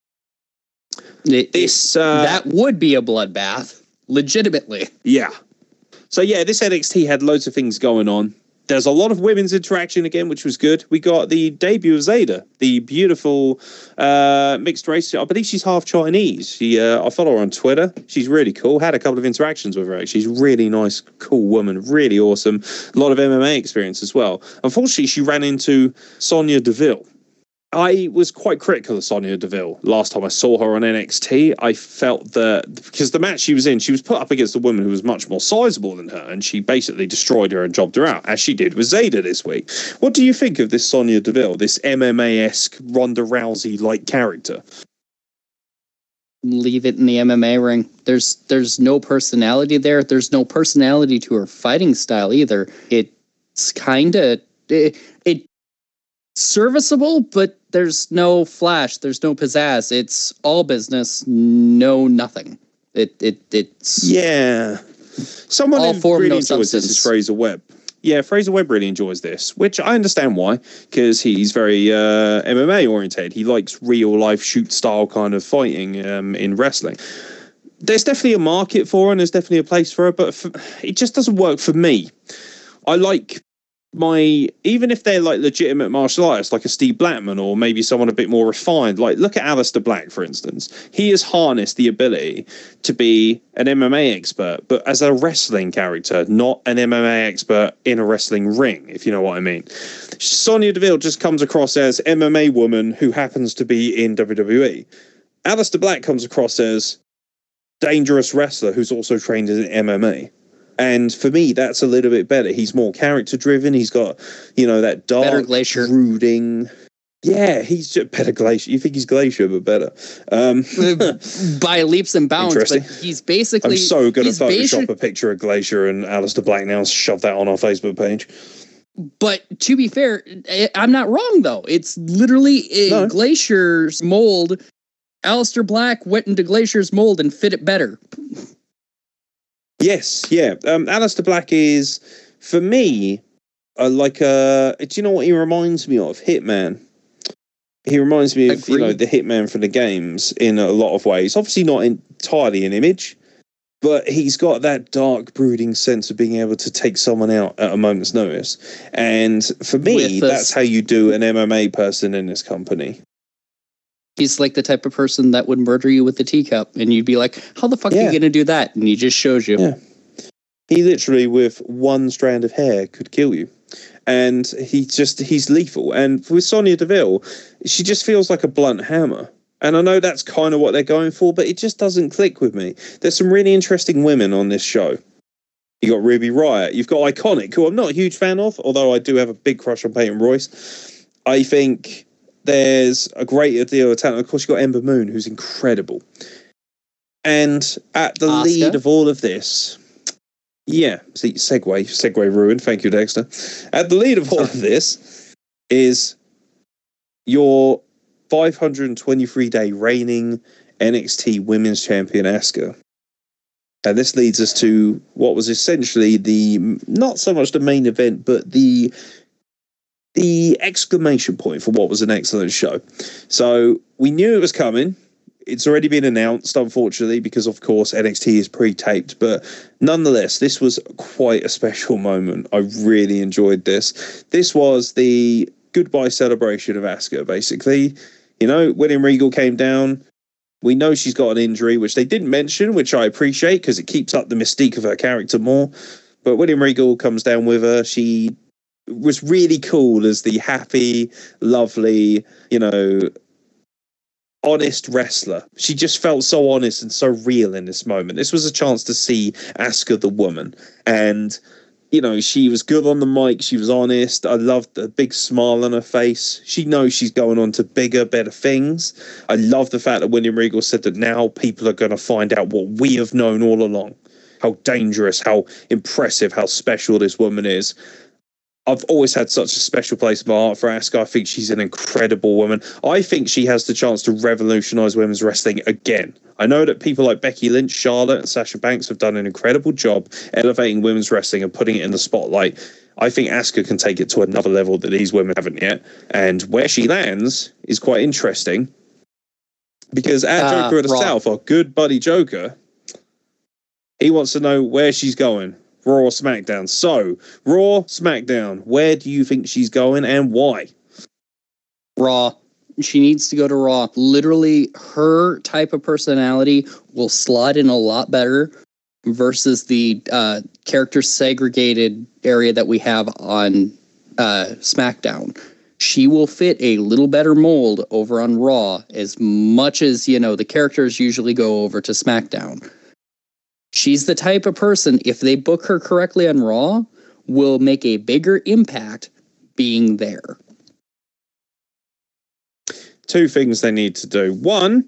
It- This uh, that would be a bloodbath, legitimately. yeah. So yeah, this N X T had loads of things going on. There's a lot of women's interaction again, which was good. We got the debut of Zayda, the beautiful uh, mixed race. I believe she's half Chinese. She, uh, I follow her on Twitter. She's really cool. Had a couple of interactions with her. Actually. She's a really nice, cool woman. Really awesome. A lot of M M A experience as well. Unfortunately, she ran into Sonya Deville. I was quite critical of Sonya Deville last time I saw her on N X T. I felt that because the match she was in, she was put up against a woman who was much more sizable than her, and she basically destroyed her and jobbed her out, as she did with Zayda this week. What do you think of this Sonya Deville, this M M A-esque Ronda Rousey-like character? Leave it in the M M A ring. There's there's no personality there. There's no personality to her fighting style either. It's kind of it, it serviceable, but there's no flash. There's no pizzazz. It's all business, no nothing. It it it's Yeah. Someone All who form, really no enjoys this substance. is Fraser Webb. Yeah, Fraser Webb really enjoys this, which I understand why, because he's very uh, M M A oriented. He likes real life shoot style kind of fighting um, in wrestling. There's definitely a market for her, and there's definitely a place for her, but for, it just doesn't work for me. I like my, even if they're like legitimate martial artists, like a Steve Blackman or maybe someone a bit more refined, like look at Aleister Black, for instance. He has harnessed the ability to be an M M A expert, but as a wrestling character, not an M M A expert in a wrestling ring, if you know what I mean. Sonya Deville just comes across as M M A woman who happens to be in W W E. Aleister Black comes across as dangerous wrestler who's also trained in M M A. And for me, that's a little bit better. He's more character driven. He's got, you know, that dark, Better Glacier. brooding. Yeah, he's just better Glacier. You think he's Glacier, but better. Um, by leaps and bounds. But Interesting. he's basically I'm so going to he's Photoshop basi- a picture of Glacier and Aleister Black now and shove that on our Facebook page. But to be fair, I- I'm not wrong though. It's literally a No. Glacier's mold. Aleister Black went into Glacier's mold and fit it better. Yes, yeah. Um, Aleister Black is, for me, uh, like a. Do you know what he reminds me of? Hitman. He reminds me of, you know, Agreed. the Hitman from the games in a lot of ways. Obviously not entirely an image, but he's got that dark, brooding sense of being able to take someone out at a moment's notice. And for me, With a- that's how you do an M M A person in this company. He's like the type of person that would murder you with a teacup, and you'd be like, how the fuck Yeah. are you going to do that? And he just shows you. Yeah. He literally, with one strand of hair, could kill you. And he just, he's lethal. And with Sonya Deville, she just feels like a blunt hammer. And I know that's kind of what they're going for, but it just doesn't click with me. There's some really interesting women on this show. You got Ruby Riott. You've got Iconic, who I'm not a huge fan of, although I do have a big crush on Peyton Royce. I think there's a great deal of talent. Of course, you've got Ember Moon, who's incredible. And at the Asuka? lead of all of this, yeah, see, segue, segue ruined. Thank you, Dexter. At the lead of all of this is your five hundred twenty-three day reigning N X T Women's Champion, Asuka. And this leads us to what was essentially the, not so much the main event, but the the exclamation point for what was an excellent show. So we knew it was coming. It's already been announced, unfortunately, because, of course, N X T is pre-taped. But nonetheless, this was quite a special moment. I really enjoyed this. This was the goodbye celebration of Asuka, basically. You know, William Regal came down. We know she's got an injury, which they didn't mention, which I appreciate because it keeps up the mystique of her character more. But William Regal comes down with her. She was really cool as the happy, lovely, you know, honest wrestler. She just felt so honest and so real in this moment. This was a chance to see Asuka the woman. And, you know, she was good on the mic. She was honest. I loved the big smile on her face. She knows she's going on to bigger, better things. I love the fact that William Regal said that now people are going to find out what we have known all along. How dangerous, how impressive, how special this woman is. I've always had such a special place in my heart for Asuka. I think she's an incredible woman. I think she has the chance to revolutionize women's wrestling again. I know that people like Becky Lynch, Charlotte, and Sasha Banks have done an incredible job elevating women's wrestling and putting it in the spotlight. I think Asuka can take it to another level that these women haven't yet. And where she lands is quite interesting. Because our Uh, Joker of the Raw. South, our good buddy Joker, he wants to know where she's going. Raw or SmackDown. So, Raw, SmackDown, where do you think she's going and why? Raw. She needs to go to Raw. Literally, her type of personality will slot in a lot better versus the uh, character segregated area that we have on uh, SmackDown. She will fit a little better mold over on Raw as much as, you know, the characters usually go over to SmackDown. She's the type of person, if they book her correctly on Raw, will make a bigger impact being there. Two things they need to do. One,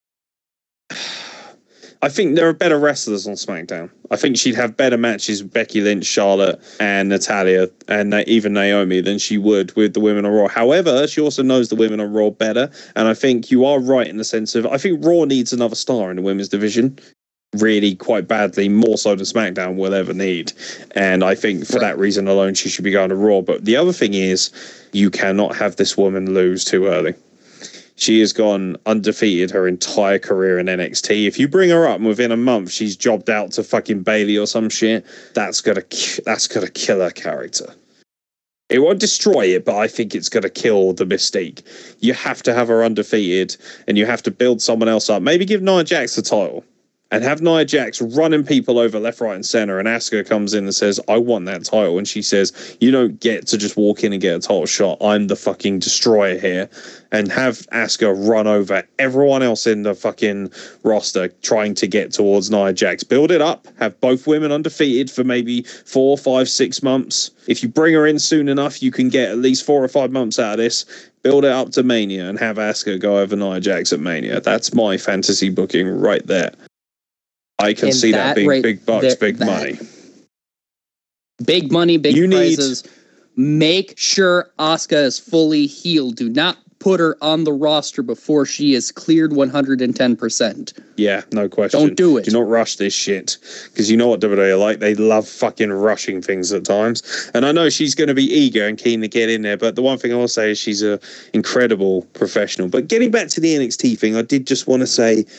I think there are better wrestlers on SmackDown. I think she'd have better matches with Becky Lynch, Charlotte, and Natalia, and even Naomi than she would with the women on Raw. However, she also knows the women on Raw better, and I think you are right in the sense of, I think Raw needs another star in the women's division. Really quite badly, more so than SmackDown will ever need. And I think for that reason alone, she should be going to Raw. But the other thing is, you cannot have this woman lose too early. She has gone undefeated her entire career in N X T. If you bring her up and within a month she's jobbed out to fucking Bayley or some shit, that's gonna that's gonna kill her character. It won't destroy it, but I think it's gonna kill the mystique. You have to have her undefeated, and you have to build someone else up. Maybe give Nia Jax the title. And have Nia Jax running people over left, right, and center, and Asuka comes in and says, I want that title. And she says, you don't get to just walk in and get a title shot. I'm the fucking destroyer here. And have Asuka run over everyone else in the fucking roster trying to get towards Nia Jax. Build it up. Have both women undefeated for maybe four, five, six months. If you bring her in soon enough, you can get at least four or five months out of this. Build it up to Mania and have Asuka go over Nia Jax at Mania. That's my fantasy booking right there. I can And see that, that being right big bucks, there- big that- money. Big money, big You need- prizes. Make sure Asuka is fully healed. Do not put her on the roster before she is cleared one hundred ten percent. Yeah, no question. Don't do it. Do not rush this shit. Because you know what W W E are like. They love fucking rushing things at times. And I know she's going to be eager and keen to get in there. But the one thing I will say is she's an incredible professional. But getting back to the N X T thing, I did just want to say,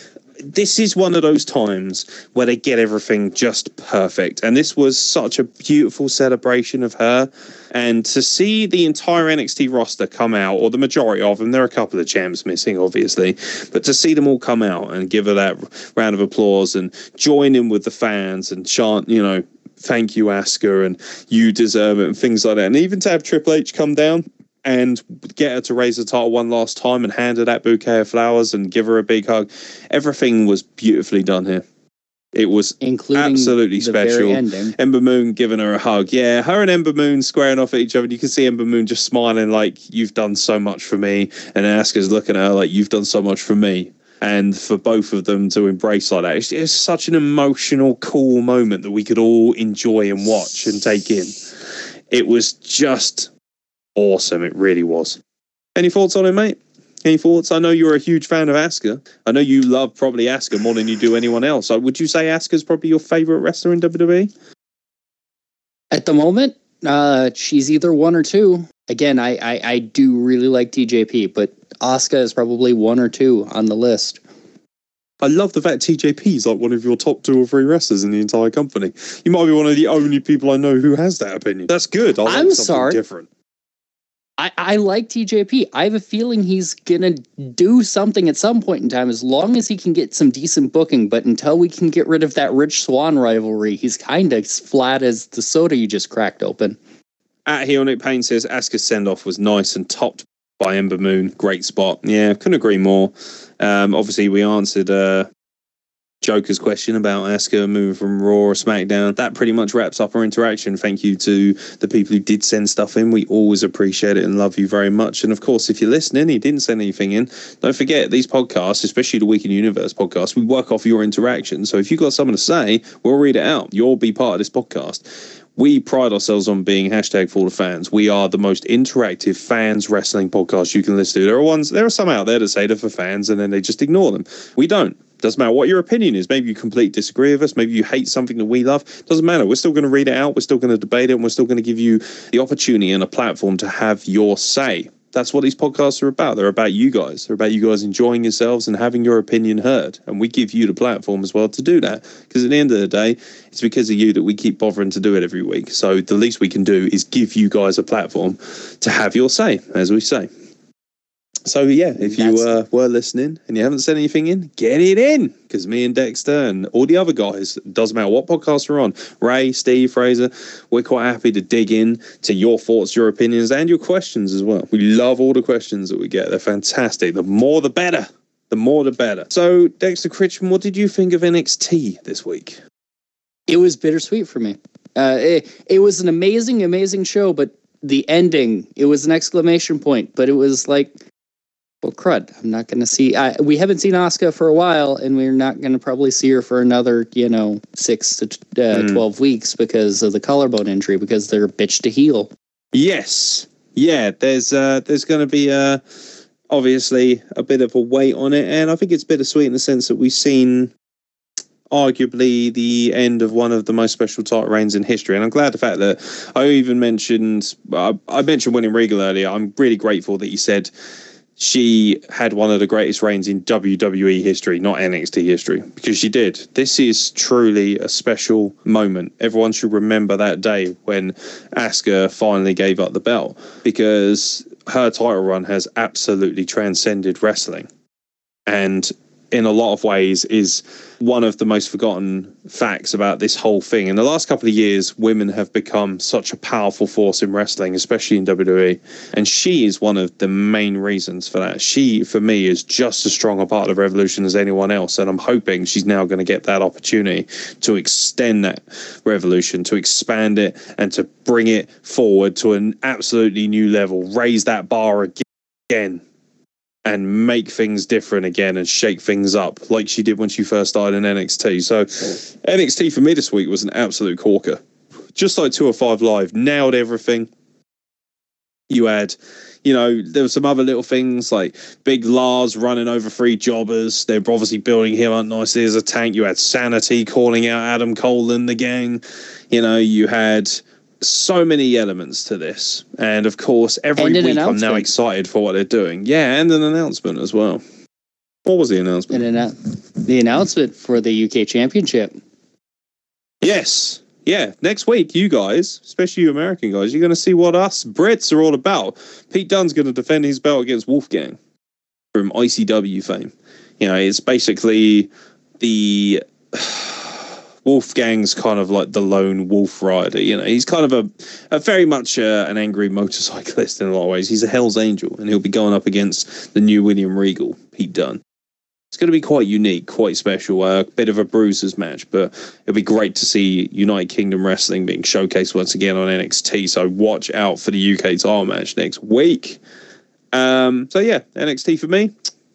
this is one of those times where they get everything just perfect. And this was such a beautiful celebration of her. And to see the entire N X T roster come out, or the majority of them, there are a couple of champs missing, obviously, but to see them all come out and give her that round of applause and join in with the fans and chant, you know, thank you, Asuka, and you deserve it, and things like that. And even to have Triple H come down and get her to raise the title one last time and hand her that bouquet of flowers and give her a big hug. Everything was beautifully done here. It was Including absolutely the special. very ending. Ember Moon giving her a hug. Yeah, her and Ember Moon squaring off at each other. And you can see Ember Moon just smiling like, you've done so much for me. And Asuka's looking at her like, you've done so much for me. And for both of them to embrace like that, it's, it's such an emotional, cool moment that we could all enjoy and watch and take in. It was just awesome. It really was. Any thoughts on it, mate? Any thoughts? I know you're a huge fan of Asuka. I know you love probably Asuka more than you do anyone else. So would you say Asuka's probably your favorite wrestler in W W E? At the moment, uh, she's either one or two. Again, I, I, I do really like T J P, but Asuka is probably one or two on the list. I love the fact T J P is like one of your top two or three wrestlers in the entire company. You might be one of the only people I know who has that opinion. That's good. I like I'm something sorry. different. I, I like T J P. I have a feeling he's going to do something at some point in time as long as he can get some decent booking. But until we can get rid of that Rich Swann rivalry, he's kind of as flat as the soda you just cracked open. At Heonic Payne says Asuka's send-off was nice and topped by Ember Moon. Great spot. Yeah, couldn't agree more. Um, obviously, we answered uh, Joker's question about Asuka moving from Raw or SmackDown. That pretty much wraps up our interaction. Thank you to the people who did send stuff in. We always appreciate it and love you very much. And of course, if you're listening and you didn't send anything in, don't forget these podcasts, especially the Week in Universe podcast, we work off your interaction. So if you've got something to say, we'll read it out. You'll be part of this podcast. We pride ourselves on being hashtag for the fans. We are the most interactive fans wrestling podcast you can listen to. There are ones, there are some out there that say they're for fans and then they just ignore them. We don't. Doesn't matter what your opinion is. Maybe you completely disagree with us. Maybe you hate something that we love. Doesn't matter. We're still going to read it out. We're still going to debate it. And we're still going to give you the opportunity and a platform to have your say. That's what these podcasts are about. They're about you guys. They're about you guys enjoying yourselves and having your opinion heard. And we give you the platform as well to do that. Because at the end of the day, it's because of you that we keep bothering to do it every week. So the least we can do is give you guys a platform to have your say, as we say. So, yeah, if you uh, were listening and you haven't sent anything in, get it in. Because me and Dexter and all the other guys, doesn't matter what podcast we're on, Ray, Steve, Fraser, we're quite happy to dig in to your thoughts, your opinions, and your questions as well. We love all the questions that we get. They're fantastic. The more, the better. The more, the better. So, Dexter Critchman, what did you think of N X T this week? It was bittersweet for me. Uh, it, it was an amazing, amazing show, but the ending, it was an exclamation point. But it was like, well, crud, I'm not going to see... I, we haven't seen Asuka for a while, and we're not going to probably see her for another, you know, six to uh, mm. twelve weeks because of the collarbone injury, because they're a bitch to heal. Yes. Yeah, there's uh, there's going to be, uh, obviously, a bit of a weight on it, and I think it's bittersweet in the sense that we've seen arguably the end of one of the most special title reigns in history. And I'm glad the fact that I even mentioned... I, I mentioned Winning Regal earlier. I'm really grateful that you said... she had one of the greatest reigns in W W E history, not N X T history, because she did. This is truly a special moment. Everyone should remember that day when Asuka finally gave up the belt, because her title run has absolutely transcended wrestling. And in a lot of ways is one of the most forgotten facts about this whole thing. In the last couple of years, women have become such a powerful force in wrestling, especially in W W E. And she is one of the main reasons for that. She, for me, is just as strong a part of the revolution as anyone else. And I'm hoping she's now going to get that opportunity to extend that revolution, to expand it, and to bring it forward to an absolutely new level, raise that bar again, and make things different again and shake things up like she did when she first started in N X T. So N X T for me this week was an absolute corker. Just like two oh five Live, nailed everything. You had, you know, there were some other little things like Big Lars running over three jobbers. They're obviously building him up nicely as a tank. You had Sanity calling out Adam Cole and the gang. You know, you had... so many elements to this, and of course every week I'm now excited for what they're doing. Yeah, and an announcement as well. What was the announcement? And annou- the announcement for the U K Championship. Yes. Yeah, next week, you guys, especially you American guys, you're going to see what us Brits are all about. Pete Dunne's going to defend his belt against Wolfgang from I C W fame. You know, it's basically the Wolfgang's kind of like the lone wolf rider. You know, he's kind of a, a very much uh, an angry motorcyclist in a lot of ways. He's a Hell's Angel, and he'll be going up against the new William Regal, Pete Dunne. It's going to be quite unique, quite special, a uh, bit of a bruisers match, but it'll be great to see United Kingdom Wrestling being showcased once again on N X T. So watch out for the U K title match next week. Um, so yeah, N X T for me,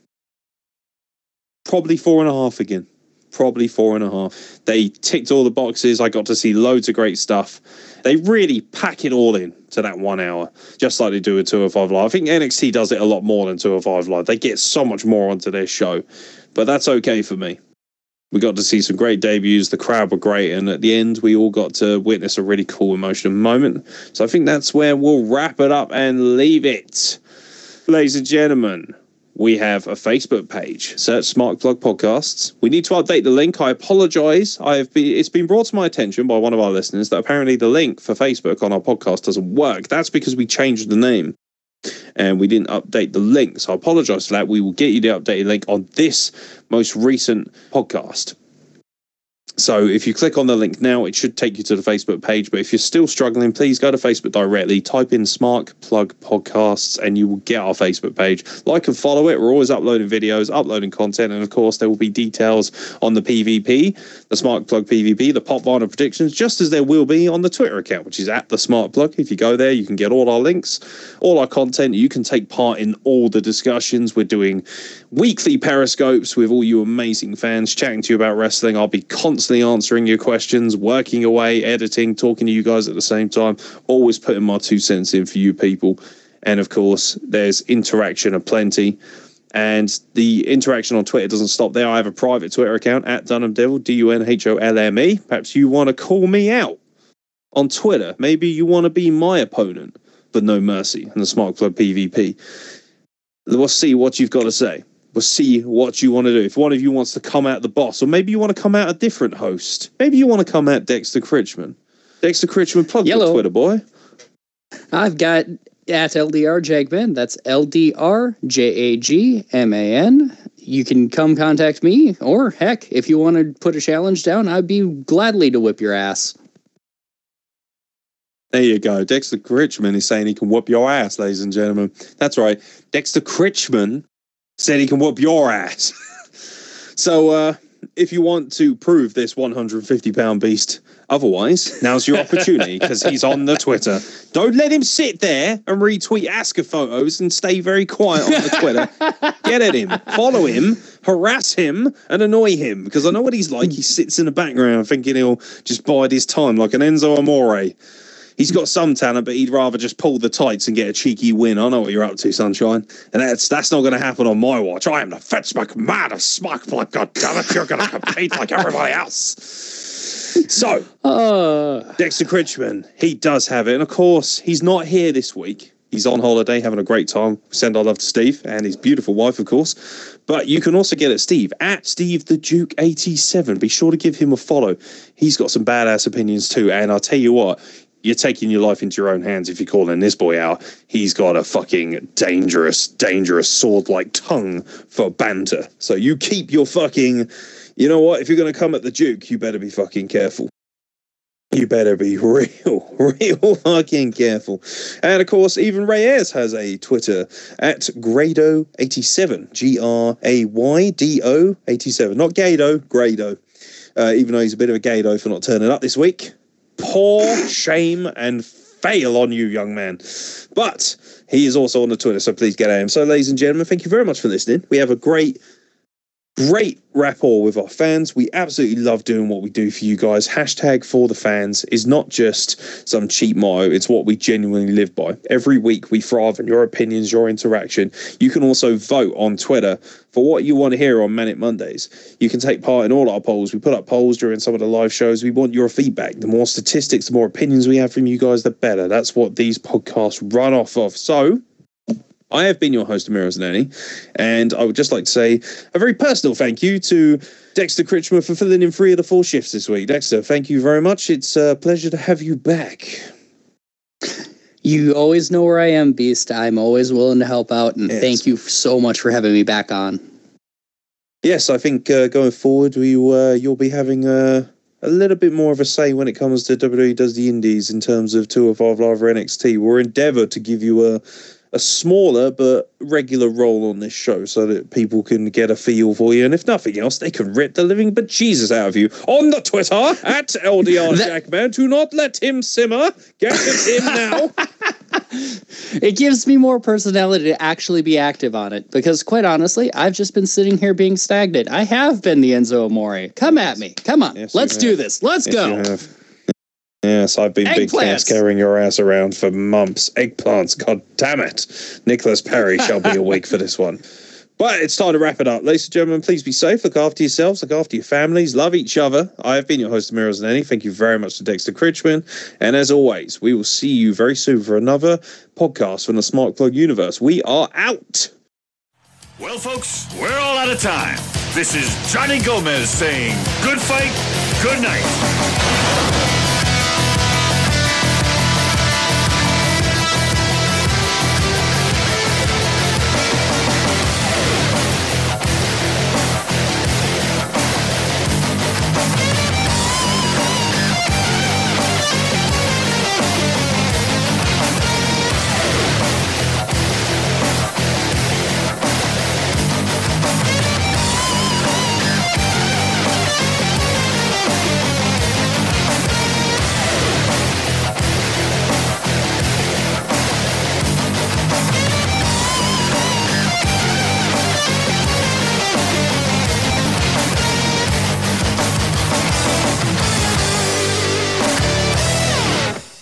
probably four and a half again. Probably four and a half. They ticked all the boxes. I got to see loads of great stuff. They really pack it all in to that one hour, just like they do with two oh five Live. I think N X T does it a lot more than two oh five Live. They get so much more onto their show, but that's okay for me. We got to see some great debuts. The crowd were great, and at the end, we all got to witness a really cool, emotional moment. So I think that's where we'll wrap it up and leave it. Ladies and gentlemen, we have a Facebook page. Search Smart Plug Podcasts. We need to update the link. I apologize. I've been, it's been brought to my attention by one of our listeners that apparently the link for Facebook on our podcast doesn't work. That's because we changed the name and we didn't update the link. So I apologize for that. We will get you the updated link on this most recent podcast. So if you click on the link now, it should take you to the Facebook page. But if you're still struggling, please go to Facebook directly, type in Smart Plug Podcasts, and you will get our Facebook page. Like and follow it. We're always uploading videos, uploading content. And of course, there will be details on the P V P, the Smart Plug P V P, the Pop Vinyl predictions, just as there will be on the Twitter account, which is at the Smart Plug. If you go there, you can get all our links, all our content. You can take part in all the discussions. We're doing weekly periscopes with all you amazing fans, chatting to you about wrestling. I'll be constantly answering your questions, working away, editing, talking to you guys at the same time, always putting my two cents in for you people. And of course, there's interaction aplenty. And the interaction on Twitter doesn't stop there. I have a private Twitter account at Dunham Devil, D U N H O L M E. Perhaps you want to call me out on Twitter. Maybe you want to be my opponent, but no mercy in the Smart Club P V P. We'll see what you've got to say. We'll see what you want to do. If one of you wants to come out the boss, or maybe you want to come out a different host. Maybe you want to come out Dexter Critchman. Dexter Critchman, plug your Twitter, boy. I've got at L D R Jagman. That's L D R J A G M A N. You can come contact me, or heck, if you want to put a challenge down, I'd be gladly to whip your ass. There you go. Dexter Critchman is saying he can whoop your ass, ladies and gentlemen. That's right. Dexter Critchman said he can whoop your ass. So uh, if you want to prove this one hundred fifty pound beast otherwise, now's your opportunity because he's on the Twitter. Don't let him sit there and retweet Asker photos and stay very quiet on the Twitter. Get at him, follow him, harass him, and annoy him because I know what he's like. He sits in the background thinking he'll just bide his time like an Enzo Amore. He's got some talent, but he'd rather just pull the tights and get a cheeky win. I know what you're up to, Sunshine. And that's that's not going to happen on my watch. I am the Fetch McMahon of Smoke Plug. God damn it, you're going to compete like everybody else. So, uh. Dexter Critchman, he does have it. And of course, he's not here this week. He's on holiday, having a great time. Send our love to Steve and his beautiful wife, of course. But you can also get at Steve, at Steve the Duke eighty-seven. Be sure to give him a follow. He's got some badass opinions too. And I'll tell you what, you're taking your life into your own hands if you're calling this boy out. He's got a fucking dangerous, dangerous sword-like tongue for banter. So you keep your fucking... You know what? If you're going to come at the Duke, you better be fucking careful. You better be real, real fucking careful. And of course, even Ray Ayres has a Twitter at Grado eighty-seven. G R A Y D O eighty-seven. Not Gado, Grado. Uh, even though he's a bit of a Gado for not turning up this week. Poor shame and fail on you, young man. But he is also on the Twitter, so please get at him. So, ladies and gentlemen, thank you very much for listening. We have a great, great rapport with our fans. We absolutely love doing what we do for you guys. Hashtag for the fans is not just some cheap motto. It's what we genuinely live by. Every week we thrive on your opinions, your interaction. You can also vote on Twitter for what you want to hear on Manic Mondays. You can take part in all our polls. We put up polls during some of the live shows. We want your feedback. The more statistics, the more opinions we have from you guys, the better. That's what these podcasts run off of. So, I have been your host, Amir Zanani, and I would just like to say a very personal thank you to Dexter Critchmer for filling in three of the four shifts this week. Dexter, thank you very much. It's a pleasure to have you back. You always know where I am, Beast. I'm always willing to help out, and yes. Thank you so much for having me back on. Yes, I think uh, going forward, we, uh, you'll be having uh, a little bit more of a say when it comes to W W E Does the Indies in terms of two oh five Live or N X T. We'll endeavour to give you a a smaller but regular role on this show so that people can get a feel for you, and if nothing else, they can rip the living bejesus out of you on the Twitter at L D R Jackman. Do not let him simmer. Get at him now. It gives me more personality to actually be active on it, because quite honestly, I've just been sitting here being stagnant. I have been the Enzo Amore. Come at me. Come on. Yes, Let's do this. Let's yes, go. Yes, I've been Eggplants. big cats carrying your ass around for months. Eggplants, god damn it. Nicholas Perry shall be awake for this one. But it's time to wrap it up. Ladies and gentlemen, please be safe. Look after yourselves. Look after your families. Love each other. I have been your host, Amir Zanani. Thank you very much to Dexter Critchman. And as always, we will see you very soon for another podcast from the Smart Plug Universe. We are out. Well, folks, we're all out of time. This is Johnny Gomez saying good fight, good night.